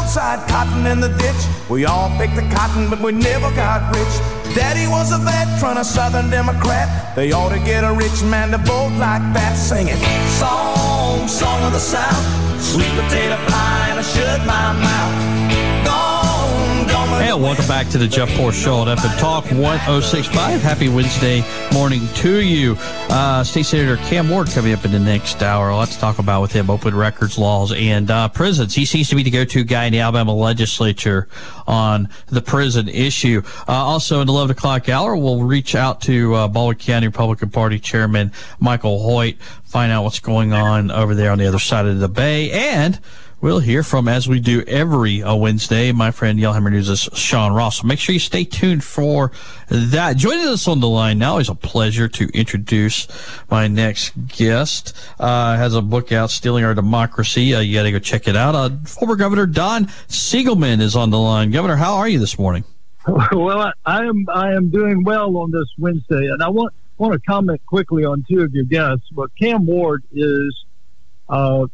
outside, cotton in the ditch. We all picked the cotton, but we never got rich. Daddy was a veteran, a Southern Democrat. They ought to get a rich man to vote like that. Singing, song, song of the South, sweet potato pie, and I shut my mouth. Gone, gone. Hey, welcome back to the Jeff Porsche Show on FM Talk 106.5. Happy Wednesday morning to you. State Senator Cam Ward coming up in the next hour. Let's talk about with him open records laws and prisons. He seems to be the go-to guy in the Alabama legislature on the prison issue. Also in the 11 o'clock hour, we'll reach out to Baldwin County Republican Party Chairman Michael Hoyt, find out what's going on over there on the other side of the bay, and we'll hear from, as we do every Wednesday, my friend Yellhammer News' Sean Ross. So make sure you stay tuned for that. Joining us on the line now is a pleasure to introduce my next guest. Has a book out, Stealing Our Democracy. You got to go check it out. Former Governor Don Siegelman is on the line. Governor, how are you this morning? Well, I am doing well on this Wednesday, and I want to comment quickly on two of your guests. But Cam Ward is a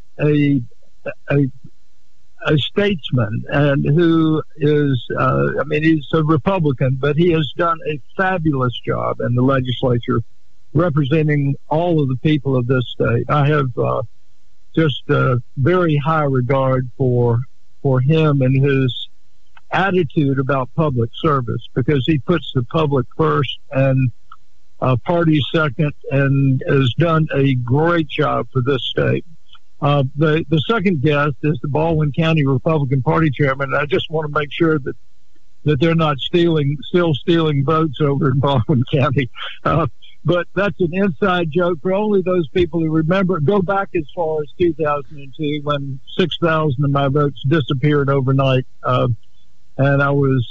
statesman, and who is, he's a Republican, but he has done a fabulous job in the legislature representing all of the people of this state. I have just a very high regard for him and his attitude about public service, because he puts the public first and party second, and has done a great job for this state. The second guest is the Baldwin County Republican Party Chairman. I just want to make sure that they're not still stealing votes over in Baldwin County. But that's an inside joke for only those people who remember. Go back as far as 2002, when 6,000 of my votes disappeared overnight, and I was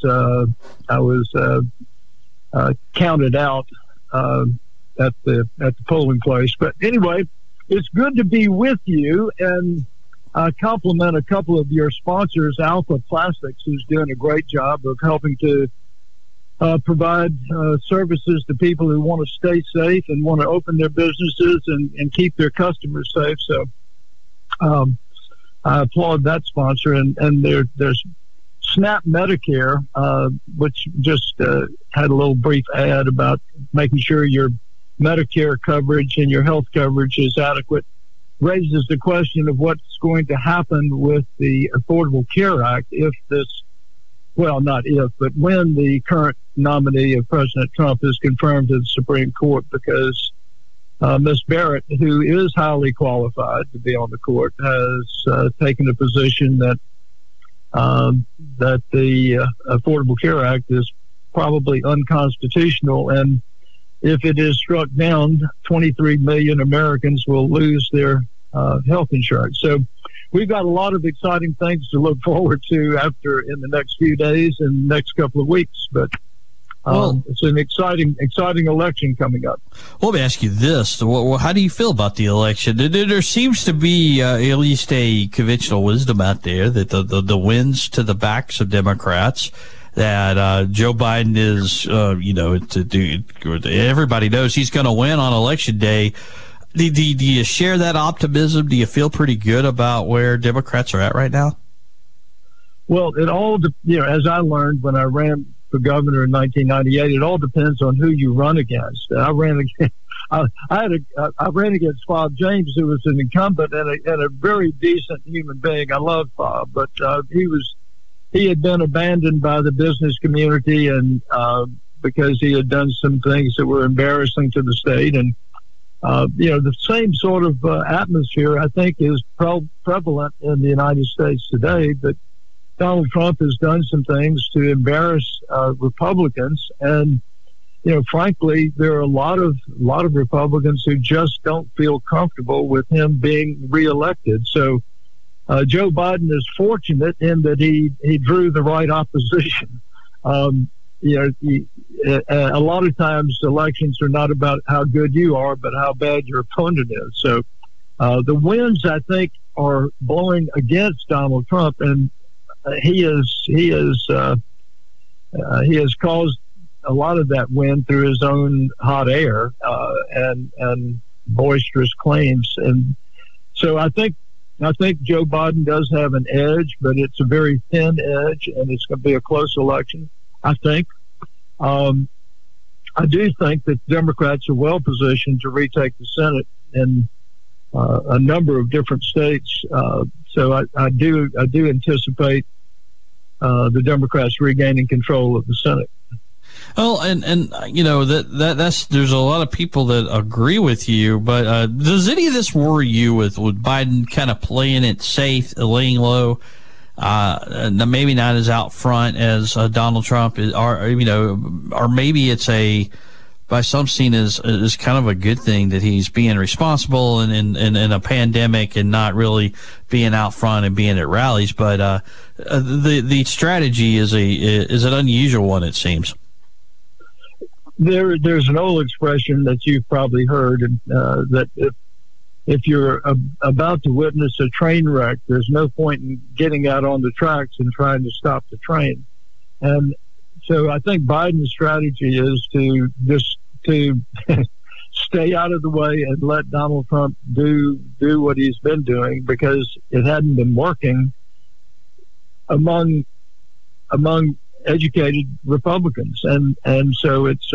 counted out at the polling place. But anyway, it's good to be with you, and compliment a couple of your sponsors, Alpha Plastics, who's doing a great job of helping to provide services to people who want to stay safe and want to open their businesses and keep their customers safe. So I applaud that sponsor. And there's SNAP Medicare, which just had a little brief ad about making sure your Medicare coverage and your health coverage is adequate, raises the question of what's going to happen with the Affordable Care Act but when the current nominee of President Trump is confirmed to the Supreme Court, because Ms. Barrett, who is highly qualified to be on the court, has taken a position that the Affordable Care Act is probably unconstitutional, and if it is struck down, 23 million Americans will lose their health insurance. So we've got a lot of exciting things to look forward to in the next few days and next couple of weeks. But it's an exciting election coming up. Well, let me ask you this. How do you feel about the election? There seems to be at least a conventional wisdom out there that the winds to the backs of Democrats, that Joe Biden is, everybody knows he's going to win on Election Day. Do you share that optimism? Do you feel pretty good about where Democrats are at right now? Well, it all, as I learned when I ran for governor in 1998, it all depends on who you run against. I ran against Bob James, who was an incumbent and a very decent human being. I love Bob, but he had been abandoned by the business community, and because he had done some things that were embarrassing to the state. And the same sort of atmosphere, I think, is prevalent in the United States today. But Donald Trump has done some things to embarrass Republicans, and frankly, there are a lot of Republicans who just don't feel comfortable with him being reelected. So Joe Biden is fortunate in that he drew the right opposition. A lot of times elections are not about how good you are, but how bad your opponent is. So the winds, I think, are blowing against Donald Trump, and he has caused a lot of that wind through his own hot air and boisterous claims. And so I think I think Joe Biden does have an edge, but it's a very thin edge, and it's going to be a close election, I think. I do think that Democrats are well positioned to retake the Senate in a number of different states. So I do anticipate the Democrats regaining control of the Senate. Well, and you know that's there's a lot of people that agree with you, but does any of this worry you with Biden kind of playing it safe, laying low, maybe not as out front as Donald Trump is, or maybe it's by some seen as kind of a good thing that he's being responsible in a pandemic and not really being out front and being at rallies, but the strategy is an unusual one, it seems. There's an old expression that you've probably heard, that if you're about to witness a train wreck, there's no point in getting out on the tracks and trying to stop the train. And so I think Biden's strategy is to stay out of the way and let Donald Trump do what he's been doing, because it hadn't been working among educated Republicans, and so it's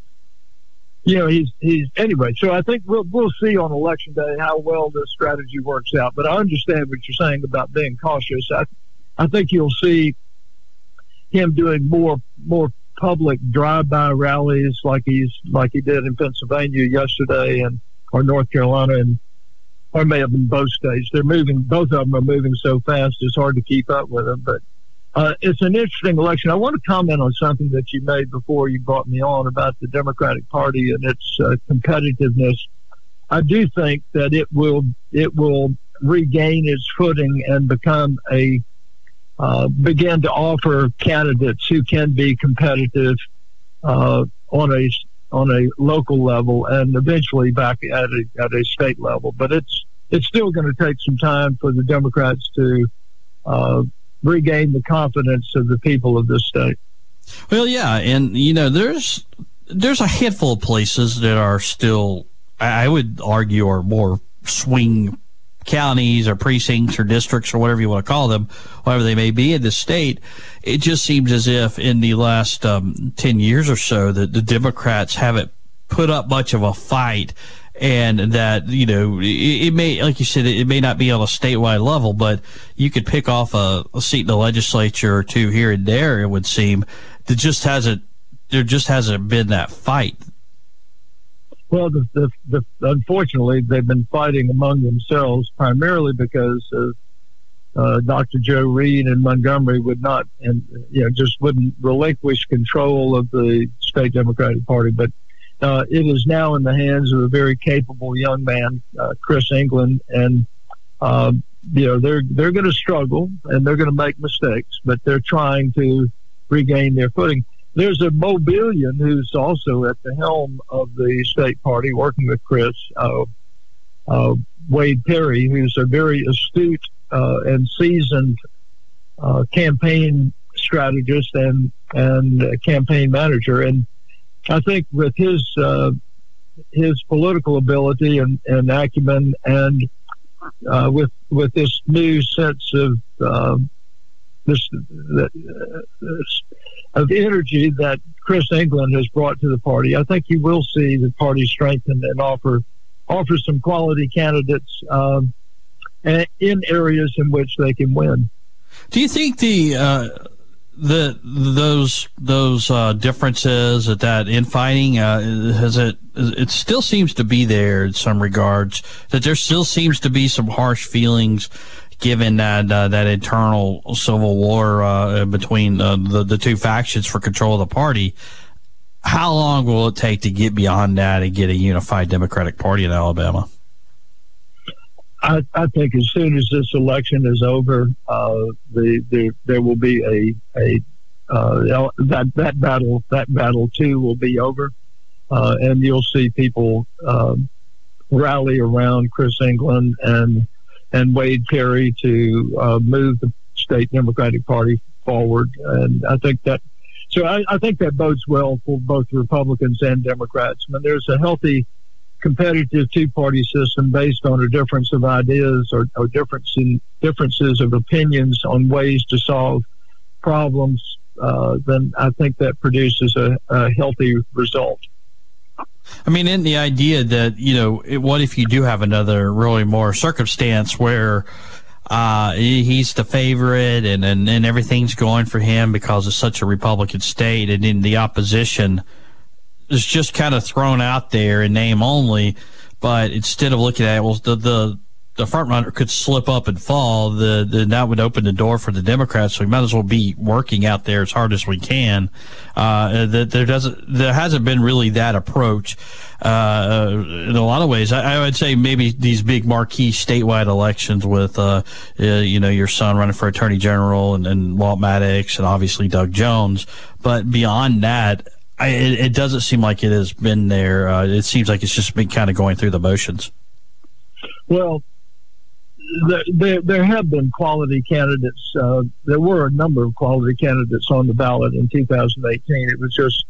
he's anyway. So I think we'll see on Election Day how well this strategy works out. But I understand what you're saying about being cautious. I think you'll see him doing more public drive-by rallies like he did in Pennsylvania yesterday or North Carolina, or may have been both states. Both of them are moving so fast it's hard to keep up with them, but. It's an interesting election. I want to comment on something that you made before you brought me on about the Democratic Party and its competitiveness. I do think that it will regain its footing and begin to offer candidates who can be competitive on a local level and eventually back at a state level. But it's still going to take some time for the Democrats to regain the confidence of the people of this state. Well, yeah, and there's a handful of places that are still, I would argue, are more swing counties or precincts or districts or whatever you want to call them, whatever they may be in the state. It just seems as if in the last 10 years or so that the Democrats haven't put up much of a fight. And that, it may, like you said, it may not be on a statewide level, but you could pick off a seat in the legislature or two here and there, it would seem. There just hasn't been that fight. Well, unfortunately, they've been fighting among themselves primarily because of Dr. Joe Reed in Montgomery just wouldn't relinquish control of the state Democratic Party. But it is now in the hands of a very capable young man, Chris England, and they're going to struggle and they're going to make mistakes, but they're trying to regain their footing. There's a Mobilian who's also at the helm of the state party, working with Chris, Wade Perry, who's a very astute and seasoned campaign strategist and campaign manager, and I think with his political ability and acumen, and with this new sense of energy that Chris England has brought to the party, I think you will see the party strengthen and offer some quality candidates in areas in which they can win. Do you think those differences at that infighting it still seems to be there in some regards, that there still seems to be some harsh feelings given that internal civil war between the two factions for control of the party? How long will it take to get beyond that and get a unified Democratic Party in Alabama? I think as soon as this election is over, there will be that battle too will be over, and you'll see people rally around Chris England and Wade Perry to move the state Democratic Party forward, and I think that bodes well for both Republicans and Democrats. I mean, there's a healthy competitive two-party system based on a difference of ideas or differences of opinions on ways to solve problems, then I think that produces a healthy result. I mean, in the idea that, what if you do have another really more circumstance where he's the favorite and everything's going for him because it's such a Republican state, and then the opposition is just kind of thrown out there in name only, but instead of looking at it, well, the front runner could slip up and fall, that would open the door for the Democrats. So we might as well be working out there as hard as we can. There hasn't been really that approach in a lot of ways. I would say maybe these big marquee statewide elections with your son running for Attorney General and Walt Maddox and obviously Doug Jones, but beyond that, it doesn't seem like it has been there. It seems like it's just been kind of going through the motions. Well, there have been quality candidates. There were a number of quality candidates on the ballot in 2018. It was just,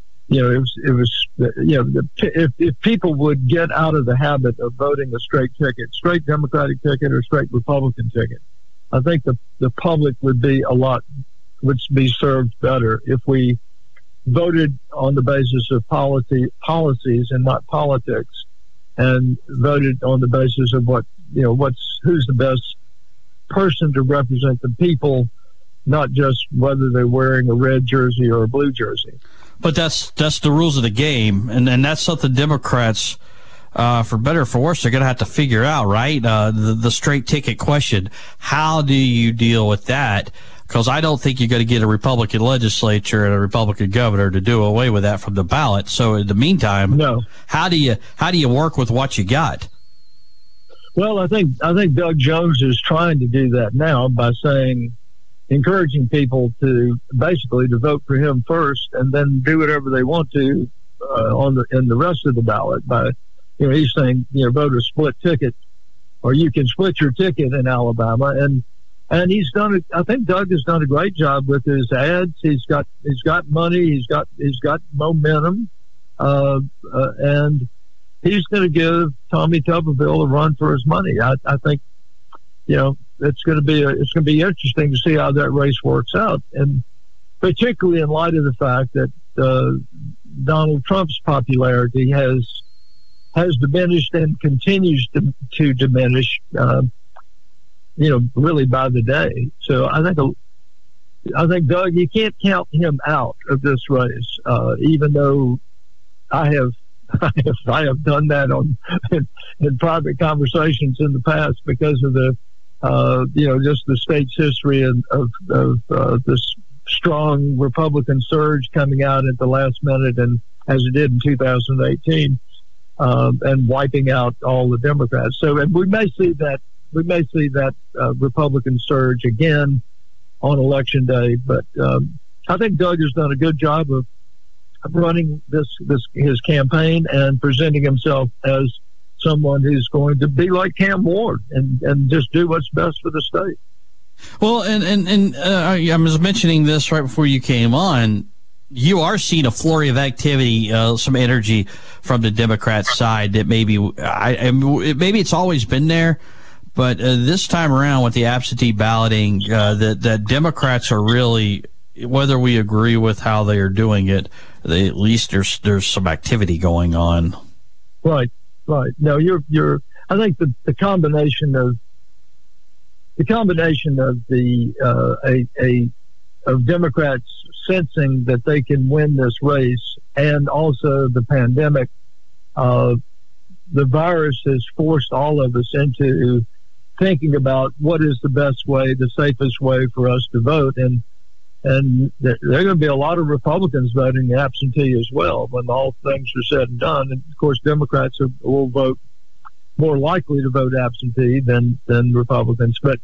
if people would get out of the habit of voting a straight Democratic ticket or straight Republican ticket, I think the public would be served better if we voted on the basis of policies and not politics, and voted on the basis of who's the best person to represent the people, not just whether they're wearing a red jersey or a blue jersey. But that's the rules of the game, and that's something Democrats, for better or for worse, they're going to have to figure out, right? The straight ticket question. How do you deal with that? Because I don't think you're going to get a Republican legislature and a Republican governor to do away with that from the ballot. So in the meantime, no. How do you work with what you got? Well, I think Doug Jones is trying to do that now by encouraging people to basically to vote for him first, and then do whatever they want to in the rest of the ballot. By he's saying vote a split ticket, or you can split your ticket in Alabama, and he's done it. I think Doug has done a great job with his ads. He's got money. He's got momentum, and he's going to give Tommy Tuberville a run for his money. I think, it's going to be interesting to see how that race works out, and particularly in light of the fact that Donald Trump's popularity has diminished and continues to diminish. Really by the day. So I think Doug, you can't count him out of this race, even though I have done that in private conversations in the past because of the just the state's history of this strong Republican surge coming out at the last minute, and as it did in 2018, and wiping out all the Democrats. So, and we may see that Republican surge again on Election Day, but I think Doug has done a good job of running his campaign and presenting himself as someone who's going to be like Cam Ward and just do what's best for the state. Well, and I was mentioning this right before you came on. You are seeing a flurry of activity, some energy from the Democrat side that maybe it's always been there. But this time around with the absentee balloting, that Democrats are really, whether we agree with how they are doing it, at least there's some activity going on. Right. No, you're. I think the combination of of Democrats sensing that they can win this race, and also the pandemic, the virus has forced all of us into thinking about what is the best way, the safest way for us to vote. And there are going to be a lot of Republicans voting absentee as well when all things are said and done. And of course, Democrats will vote more likely to vote absentee than Republicans. But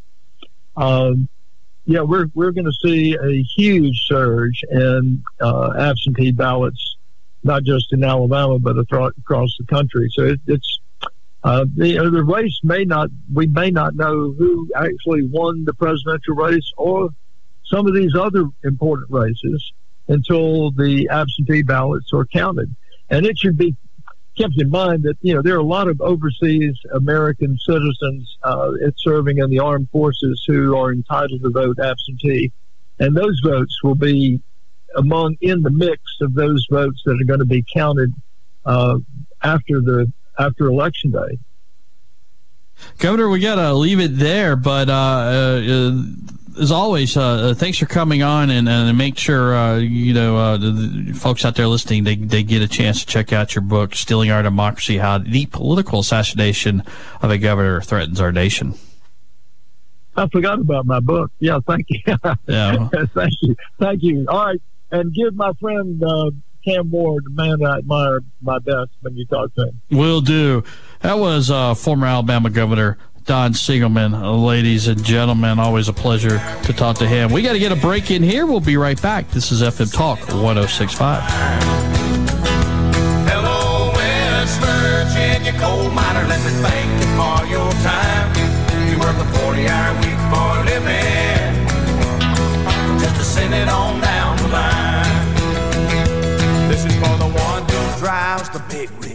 we're going to see a huge surge in absentee ballots, not just in Alabama but across the country. So the race we may not know who actually won the presidential race or some of these other important races until the absentee ballots are counted. And kept in mind that, there are a lot of overseas American citizens serving in the armed forces who are entitled to vote absentee. And those votes will be in the mix of those votes that are going to be counted after Election Day. Governor, we got to leave it there, but as always, thanks for coming on and make sure, the folks out there listening, they get a chance to check out your book, Stealing Our Democracy, How the Political Assassination of a Governor Threatens Our Nation. I forgot about my book. Yeah, thank you. Yeah. Thank you. All right, and give my friend Cam Ward, the man I admire, my best when you talk to him. Will do. That was former Alabama Governor Don Siegelman. Ladies and gentlemen, always a pleasure to talk to him. We got to get a break in here. We'll be right back. This is FM Talk 106.5. Hello, West Virginia coal miner. Let me thank you for your time. You work a 40-hour week for a living, just to send it on down the line. This is for the one who drives the big rig.